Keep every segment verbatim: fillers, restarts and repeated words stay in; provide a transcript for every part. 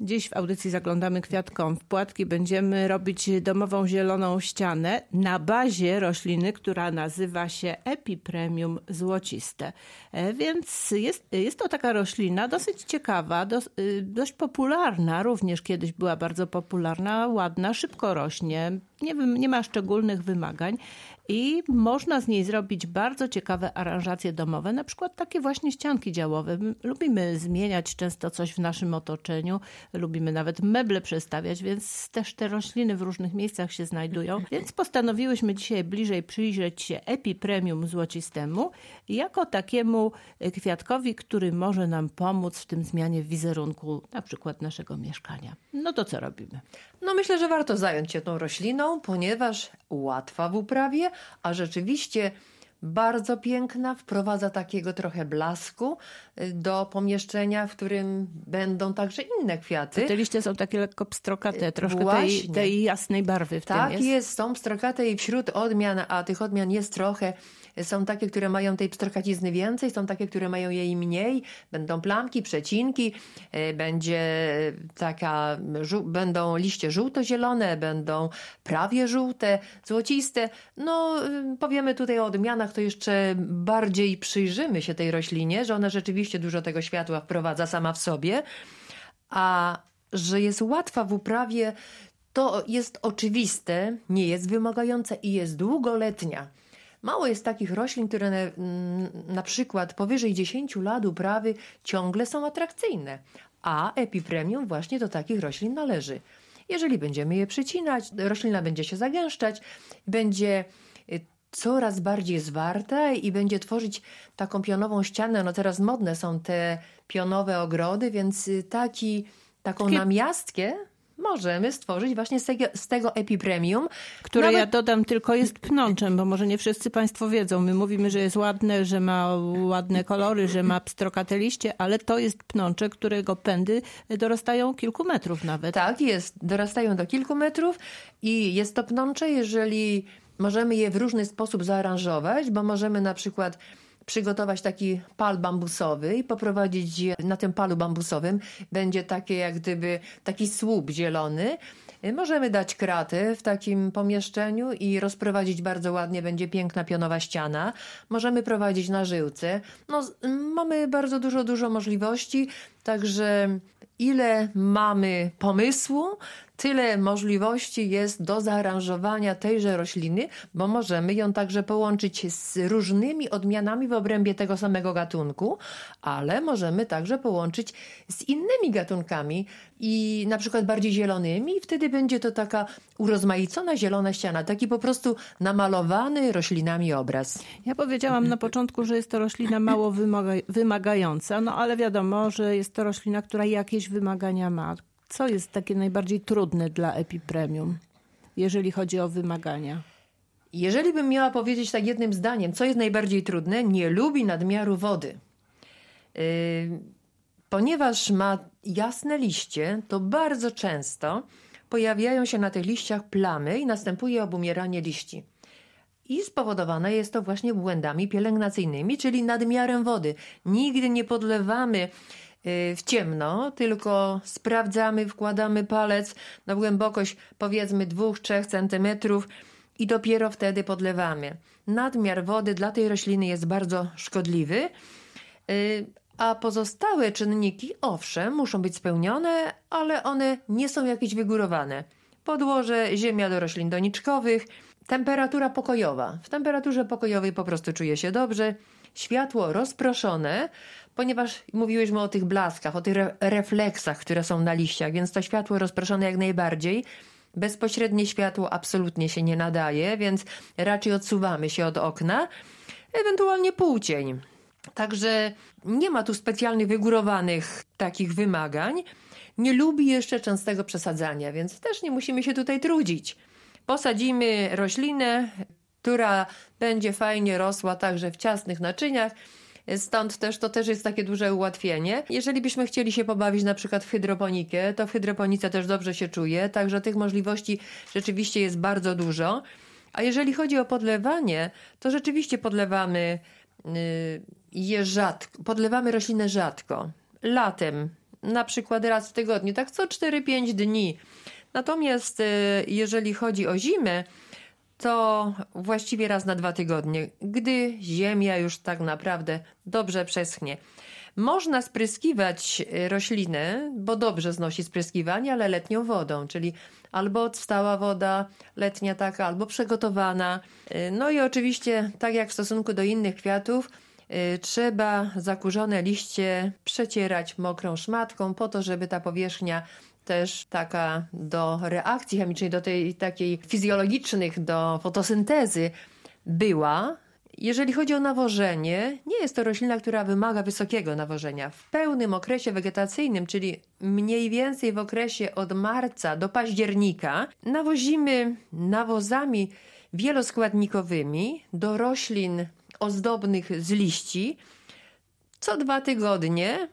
Dziś w audycji Zaglądamy Kwiatkom w Płatki będziemy robić domową zieloną ścianę na bazie rośliny, która nazywa się Epipremium złociste. Więc jest, jest to taka roślina dosyć ciekawa, dos, dość popularna, również kiedyś była bardzo popularna, ładna, szybko rośnie, nie, nie ma szczególnych wymagań i można z niej zrobić bardzo ciekawe aranżacje domowe, na przykład takie właśnie ścianki działowe. Lubimy zmieniać często coś w naszym otoczeniu, lubimy nawet meble przestawiać, więc też te rośliny w różnych miejscach się znajdują. Więc postanowiłyśmy dzisiaj bliżej przyjrzeć się Epipremium złocistemu jako takiemu kwiatkowi, który może nam pomóc w tym zmianie wizerunku na przykład naszego mieszkania. No to co robimy? No myślę, że warto zająć się tą rośliną, ponieważ łatwa w uprawie, a rzeczywiście bardzo piękna, wprowadza takiego trochę blasku do pomieszczenia, w którym będą także inne kwiaty. Te liście są takie lekko pstrokate, troszkę tej, tej jasnej barwy w tak tym jest. Tak jest, są pstrokate i wśród odmian, a tych odmian jest trochę. Są takie, które mają tej pstrokacizny więcej, są takie, które mają jej mniej. Będą plamki, przecinki, będzie taka, będą liście żółto-zielone, będą prawie żółte, złociste. No powiemy tutaj o odmianach, to jeszcze bardziej przyjrzymy się tej roślinie, że ona rzeczywiście dużo tego światła wprowadza sama w sobie, a że jest łatwa w uprawie, to jest oczywiste, nie jest wymagająca i jest długoletnia. Mało jest takich roślin, które na, na przykład powyżej dziesięć lat uprawy ciągle są atrakcyjne, a Epipremium właśnie do takich roślin należy. Jeżeli będziemy je przycinać, roślina będzie się zagęszczać, będzie coraz bardziej zwarta i będzie tworzyć taką pionową ścianę. No teraz modne są te pionowe ogrody, więc taki, taką Takie... namiastkę możemy stworzyć właśnie z tego, z tego Epipremium. Które Nawet... ja dodam tylko jest pnączem, bo może nie wszyscy Państwo wiedzą. My mówimy, że jest ładne, że ma ładne kolory, że ma pstrokate liście, ale to jest pnącze, którego pędy dorastają kilku metrów nawet. Tak jest, dorastają do kilku metrów i jest to pnącze, jeżeli możemy je w różny sposób zaaranżować, bo możemy na przykład przygotować taki pal bambusowy i poprowadzić je na tym palu bambusowym. Będzie takie jak gdyby taki słup zielony. Możemy dać kratę w takim pomieszczeniu i rozprowadzić bardzo ładnie. Będzie piękna pionowa ściana. Możemy prowadzić na żyłce. No, mamy bardzo dużo, dużo możliwości. Także ile mamy pomysłu, tyle możliwości jest do zaaranżowania tejże rośliny, bo możemy ją także połączyć z różnymi odmianami w obrębie tego samego gatunku, ale możemy także połączyć z innymi gatunkami i na przykład bardziej zielonymi i wtedy będzie to taka urozmaicona zielona ściana, taki po prostu namalowany roślinami obraz. Ja powiedziałam na początku, że jest to roślina mało wymaga- wymagająca, no ale wiadomo, że jest to roślina, która jakieś wymagania ma. Co jest takie najbardziej trudne dla Epipremium, jeżeli chodzi o wymagania? Jeżeli bym miała powiedzieć tak jednym zdaniem, co jest najbardziej trudne, nie lubi nadmiaru wody. Yy, ponieważ ma jasne liście, to bardzo często pojawiają się na tych liściach plamy i następuje obumieranie liści. I spowodowane jest to właśnie błędami pielęgnacyjnymi, czyli nadmiarem wody. Nigdy nie podlewamy w ciemno, tylko sprawdzamy, wkładamy palec na głębokość powiedzmy dwa do trzech centymetrów i dopiero wtedy podlewamy. Nadmiar wody dla tej rośliny jest bardzo szkodliwy, a pozostałe czynniki, owszem, muszą być spełnione, ale one nie są jakieś wygórowane. Podłoże, ziemia do roślin doniczkowych, temperatura pokojowa. W temperaturze pokojowej po prostu czuje się dobrze, światło rozproszone, ponieważ mówiłyśmy o tych blaskach, o tych re- refleksach, które są na liściach, więc to światło rozproszone jak najbardziej. Bezpośrednie światło absolutnie się nie nadaje, więc raczej odsuwamy się od okna, ewentualnie półcień. Także nie ma tu specjalnych wygórowanych takich wymagań. Nie lubi jeszcze częstego przesadzania, więc też nie musimy się tutaj trudzić. Posadzimy roślinę, która będzie fajnie rosła także w ciasnych naczyniach, stąd też to też jest takie duże ułatwienie. Jeżeli byśmy chcieli się pobawić na przykład w hydroponikę, to w hydroponice też dobrze się czuje, także tych możliwości rzeczywiście jest bardzo dużo. A jeżeli chodzi o podlewanie, to rzeczywiście podlewamy je rzadko, podlewamy roślinę rzadko. Latem na przykład raz w tygodniu, tak co cztery pięć dni. Natomiast jeżeli chodzi o zimę, to właściwie raz na dwa tygodnie, gdy ziemia już tak naprawdę dobrze przeschnie. Można spryskiwać rośliny, bo dobrze znosi spryskiwanie, ale letnią wodą, czyli albo odstała woda letnia taka, albo przygotowana. No i oczywiście, tak jak w stosunku do innych kwiatów, trzeba zakurzone liście przecierać mokrą szmatką po to, żeby ta powierzchnia też taka do reakcji chemicznej, do tej takiej fizjologicznych, do fotosyntezy była. Jeżeli chodzi o nawożenie, nie jest to roślina, która wymaga wysokiego nawożenia. W pełnym okresie wegetacyjnym, czyli mniej więcej w okresie od marca do października, nawozimy nawozami wieloskładnikowymi do roślin ozdobnych z liści co dwa tygodnie,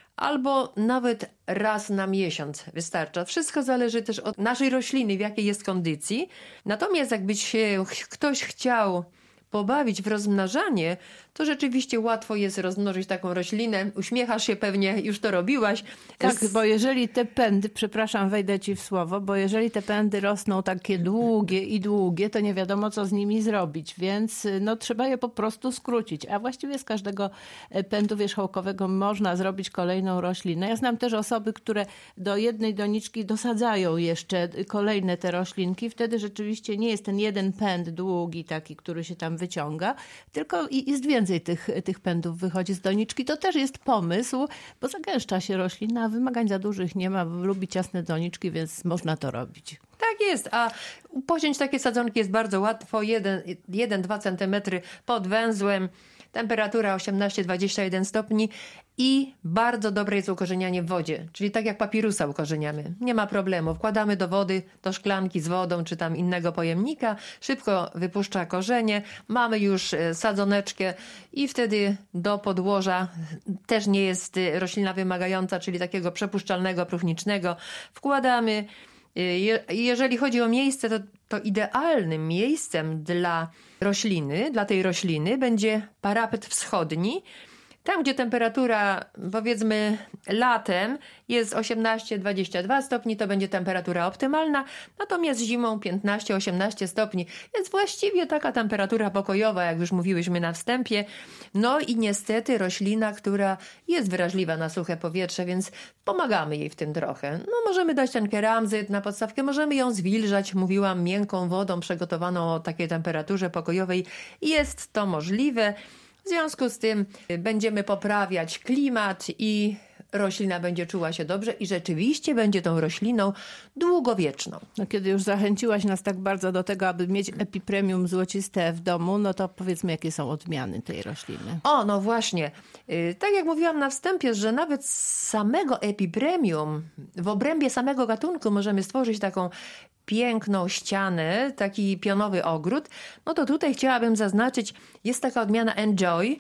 albo nawet raz na miesiąc wystarcza. Wszystko zależy też od naszej rośliny, w jakiej jest kondycji. Natomiast jakby się ktoś chciał pobawić w rozmnażanie, to rzeczywiście łatwo jest rozmnożyć taką roślinę. Uśmiechasz się pewnie, już to robiłaś. Tak, bo jeżeli te pędy, przepraszam, wejdę ci w słowo, bo jeżeli te pędy rosną takie długie i długie, to nie wiadomo, co z nimi zrobić, więc no, trzeba je po prostu skrócić. A właściwie z każdego pędu wierzchołkowego można zrobić kolejną roślinę. Ja znam też osoby, które do jednej doniczki dosadzają jeszcze kolejne te roślinki. Wtedy rzeczywiście nie jest ten jeden pęd długi taki, który się tam wyciąga, tylko jest więcej tych, tych pędów wychodzi z doniczki. To też jest pomysł, bo zagęszcza się roślina, a wymagań za dużych nie ma, lubi ciasne doniczki, więc można to robić. Tak jest, a posiąść takie sadzonki jest bardzo łatwo, jeden do dwóch centymetrów pod węzłem, temperatura osiemnaście dwadzieścia jeden stopni i bardzo dobre jest ukorzenianie w wodzie, czyli tak jak papirusa ukorzeniamy. Nie ma problemu, wkładamy do wody, do szklanki z wodą czy tam innego pojemnika, szybko wypuszcza korzenie, mamy już sadzoneczkę i wtedy do podłoża też nie jest roślina wymagająca, czyli takiego przepuszczalnego, próchnicznego, wkładamy. Je, jeżeli chodzi o miejsce, to, to idealnym miejscem dla rośliny, dla tej rośliny będzie parapet wschodni. Tam, gdzie temperatura, powiedzmy latem jest osiemnaście dwadzieścia dwa stopni, to będzie temperatura optymalna, natomiast zimą piętnaście osiemnaście stopni. Jest właściwie taka temperatura pokojowa, jak już mówiłyśmy na wstępie. No i niestety roślina, która jest wrażliwa na suche powietrze, więc pomagamy jej w tym trochę. No możemy dać ten keramzyt na podstawkę, możemy ją zwilżać, mówiłam, miękką wodą przygotowaną o takiej temperaturze pokojowej. Jest to możliwe. W związku z tym będziemy poprawiać klimat i roślina będzie czuła się dobrze i rzeczywiście będzie tą rośliną długowieczną. No, kiedy już zachęciłaś nas tak bardzo do tego, aby mieć epipremium złociste w domu, no to powiedzmy, jakie są odmiany tej rośliny. O, no właśnie. Tak jak mówiłam na wstępie, że nawet z samego epipremium, w obrębie samego gatunku możemy stworzyć taką piękną ścianę, taki pionowy ogród, no to tutaj chciałabym zaznaczyć, jest taka odmiana Enjoy.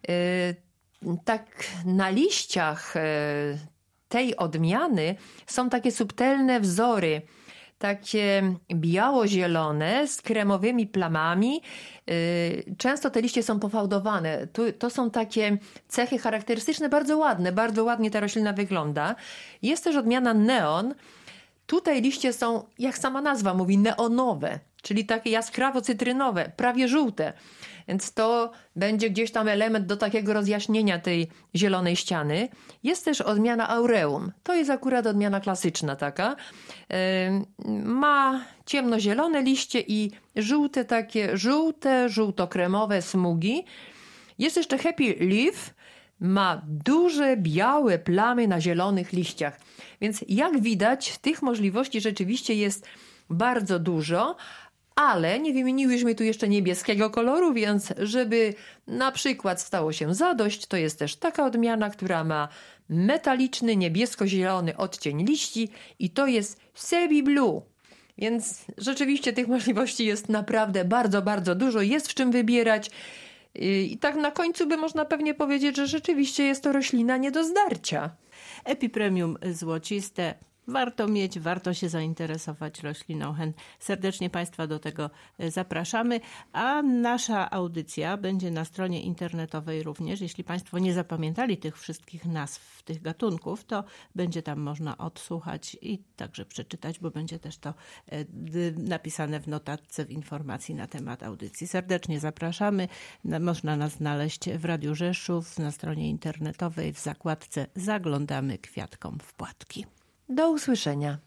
Tak na liściach tej odmiany są takie subtelne wzory, takie biało-zielone z kremowymi plamami. Często te liście są pofałdowane. To są takie cechy charakterystyczne, bardzo ładne, bardzo ładnie ta roślina wygląda. Jest też odmiana Neon. Tutaj liście są, jak sama nazwa mówi, neonowe, czyli takie jaskrawo-cytrynowe, prawie żółte. Więc to będzie gdzieś tam element do takiego rozjaśnienia tej zielonej ściany. Jest też odmiana Aureum. To jest akurat odmiana klasyczna taka. Yy, ma ciemnozielone liście i żółte takie, żółte, żółto-kremowe smugi. Jest jeszcze Happy Leaf. Ma duże, białe plamy na zielonych liściach. Więc jak widać, tych możliwości rzeczywiście jest bardzo dużo, ale nie wymieniłyśmy tu jeszcze niebieskiego koloru, więc żeby na przykład stało się zadość, to jest też taka odmiana, która ma metaliczny, niebiesko-zielony odcień liści i to jest Sebi Blue. Więc rzeczywiście tych możliwości jest naprawdę bardzo, bardzo dużo, jest w czym wybierać. I tak na końcu by można pewnie powiedzieć, że rzeczywiście jest to roślina nie do zdarcia. Epipremium złociste warto mieć, warto się zainteresować rośliną hen. Serdecznie Państwa do tego zapraszamy, a nasza audycja będzie na stronie internetowej również. Jeśli Państwo nie zapamiętali tych wszystkich nazw tych gatunków, to będzie tam można odsłuchać i także przeczytać, bo będzie też to napisane w notatce w informacji na temat audycji. Serdecznie zapraszamy. Można nas znaleźć w Radiu Rzeszów, na stronie internetowej w zakładce Zaglądamy kwiatkom w płatki. Do usłyszenia.